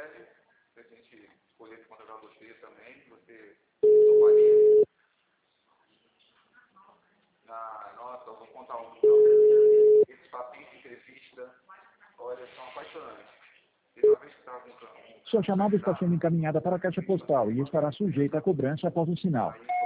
breve, se a gente escolher contratar você também, você tomaria. Nossa, eu vou contar um então. Esses papinhos de entrevista, olha, são apaixonantes. Teve uma vez que estava com Sua chamada está sendo encaminhada para a caixa postal e estará sujeita a cobrança após o sinal.